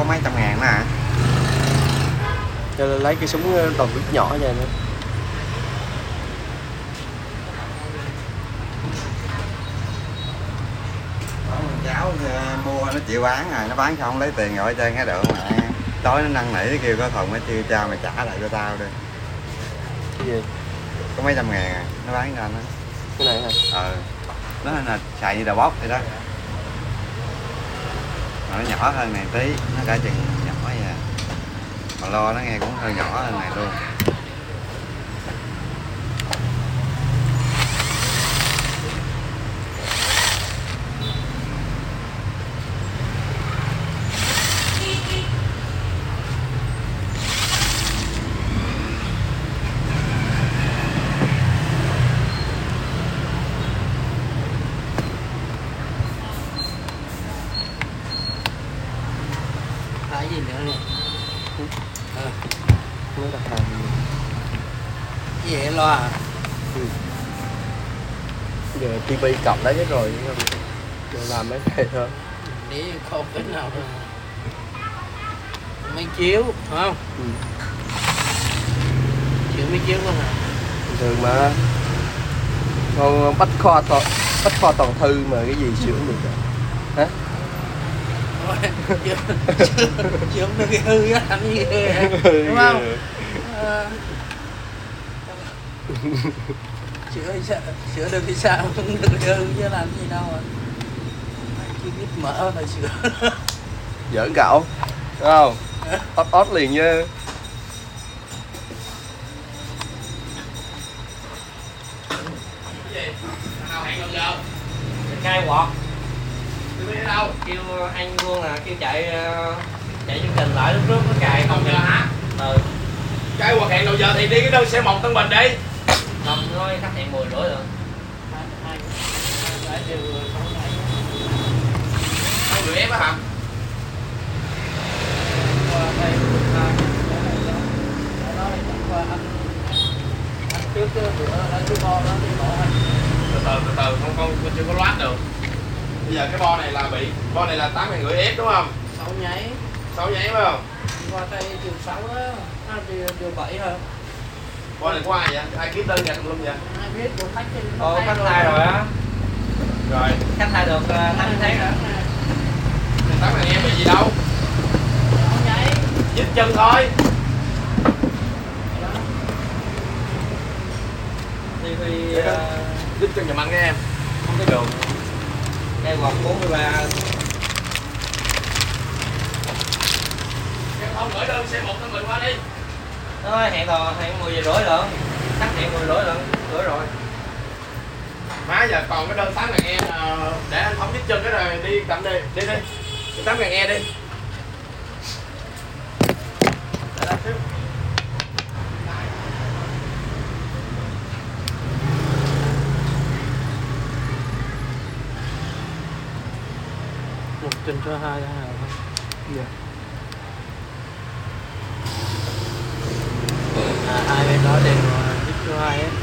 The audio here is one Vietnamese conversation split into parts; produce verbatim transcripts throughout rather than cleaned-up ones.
có mấy trăm ngàn nữa hả? Cho nên lấy cái súng đầu lít nhỏ cho nữa. Cháu mua nó chịu bán rồi, nó bán xong lấy tiền rồi chơi cái được mà. Tối nó năn nỉ kêu có thùng nó chưa cho mày trả lại cho tao đi. Cái gì? Có mấy trăm ngàn à, nó bán cho anh á. Cái này hả? Ờ. Nó là xài như đầu bóc vậy đó. Mà nó nhỏ hơn này tí, nó cả chừng nhỏ vậy à. Mà lo nó nghe cũng hơi nhỏ hơn này luôn. Cái gì nữa nè. Ờ. Nó đặt hàng Gì vậy lo à? ừ. Giờ tivi cộng lấy hết rồi nhưng mà giờ làm mấy cái thôi. Để không cái nào đâu. Mấy chiếu phải không? Ừ. Chịu mấy chiếu không hả? Bình thường mà. Con bách khoa toàn bách khoa toàn thư mà cái gì sửa được rồi. Hả? Chứ không được cái hư á, làm gì ghê đúng không? À, sửa sao, sửa được thì sao, không được cái hư chứ làm gì đâu à. Chỉ biết mở là sửa. Giỡn cậu, đúng không? Ót ót liền nha. Cái gì? Nào hẹn gần giờ? Cai quọt. Tôi đi đâu? Kêu anh Vương là kêu chạy chạy chương trình lại lúc trước nó cài Còn giờ hả? Ừ. Cái hoặc hẹn đầu giờ thì đi cái đơn xe một Tân Bình đi. Không, nói khách hẹn mười rưỡi rồi. Hai hai đều sáu ngày. Không được ép á hả? Qua đây hai đó là qua anh anh trước cái bữa ở cái bo đó thì bỏ anh. Từ từ từ từ không không con chưa có loát được. Bây giờ cái bo này là bị bo này là tám ngàn rưỡi ép đúng không? Sáu nháy. Sáu nháy phải không? Qua đây điều sáu đó, à, điều điều bảy hả? Bo này của ai vậy? Ai ký tên nhà tùm lum vậy? Ai biết của khách trên Ồ, khách thay rồi á. Rồi. Khách thay được tám tháng rồi. tám ngàn em bị gì đâu? Sáu nháy. Dít chân thôi. ti vi Dít chân giùm anh nha em. không có đường. Cai quọt bốn mươi ba. Em không gửi đơn xe một Tân Bình qua đi. Nó hẹn tò hẹn mười giờ rưỡi lận. Khách hẹn mười rưỡi lận, rưỡi rồi. Má giờ còn cái đơn tám ngàn em để anh thống dít chân cái rồi đi cầm đi, đi đi. tám ngàn e đi. Để đó xíu. Một trên cho hai hả? Dạ. À, hai bên đó đều giúp cho hai ấy.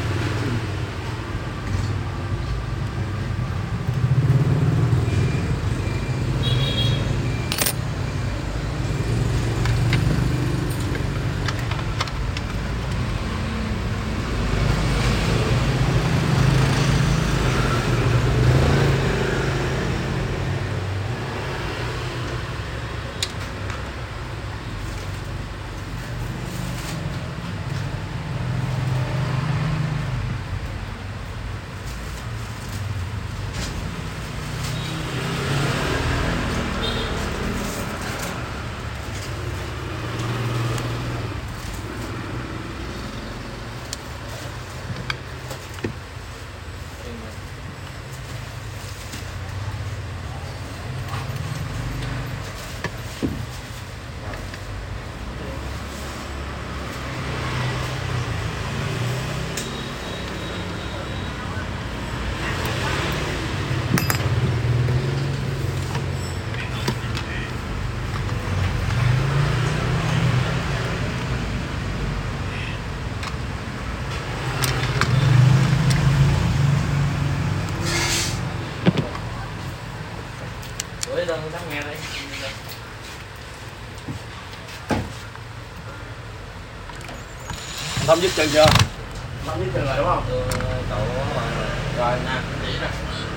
Thông dứt chân chưa? Thông dứt chân rồi đúng không? Tôi cậu mà Rồi nè, chỉ nè.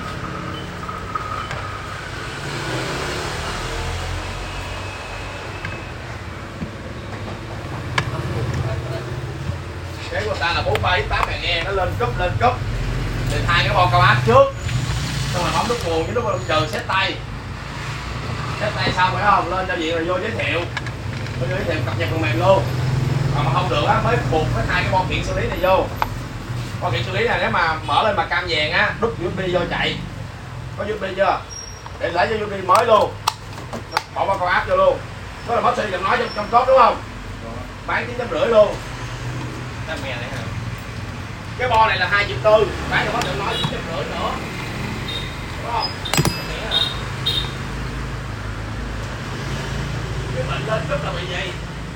Cái của ta là bốn bảy tám ngàn e, nó lên cúp lên cúp. Thì hai cái bo cao áp trước. Xong rồi bấm nút nguồn với nút chờ xét tay. Xét tay xong phải không? Lên cho diện rồi vô giới thiệu. Vô giới thiệu cập nhật phần mềm luôn. Còn mà không được á mới buộc cái hai cái bo kiện xử lý này vô. Bo kiện xử lý này nếu mà mở lên mà cam vàng á, đút u ét bê vô chạy. Có u ét bê chưa? Để lấy cho u ét bê mới luôn. Bỏ bo cao áp vô luôn. Đó là bác sĩ giọng nói trong, trong cốt đúng không? Bán chín trăm rưỡi luôn. tám ngàn này hả? Cái bo này là hai triệu tư, bán cho bác giọng nói chín trăm rưỡi nữa. Đúng không? Cái bệnh lên rất là bị gì?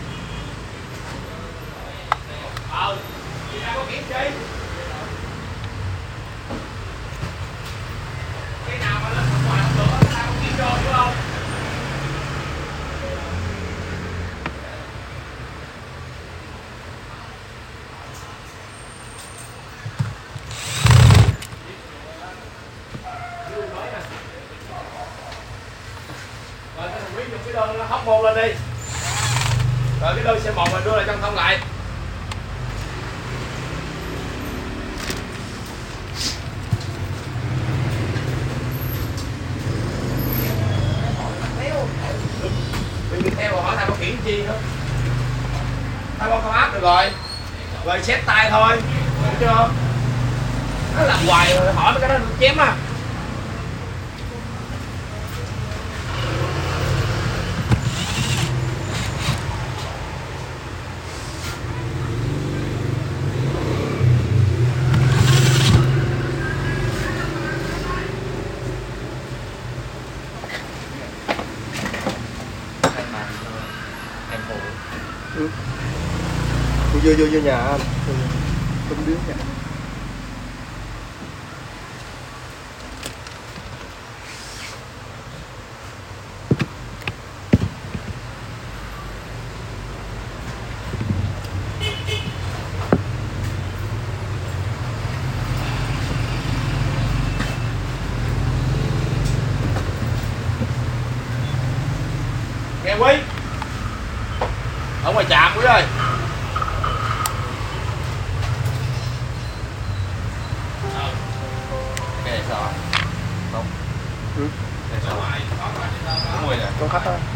Ờ, đi ra có kiểm chi. Cái nào mà lên ngoài không được, cái nào không kiểm vô, đúng không? Rồi cái thằng Quý dùng cái đơn nó hóc môn lên đi. Rồi cái đơn xe một mình đưa lại trong thông lại. Mình đi theo hỏi thay bảo hiểm chi nữa. Thay bao cao áp được rồi. Rồi xếp tay thôi. Đúng chưa? Nó làm hoài rồi hỏi mấy cái đó được chém à. Ừ. Vô vô vô nhà anh. Không biết nhà. Nghe Quý. Ở ngoài trạm Quý ơi. Cái này sao? Không. Ừ. Cái này sao? Đúng rồi nè. Con khách á.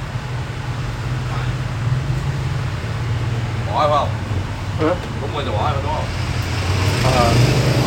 Bỏ phải không? Ừ. Đúng rồi thì bỏ phải đúng không? Ờ.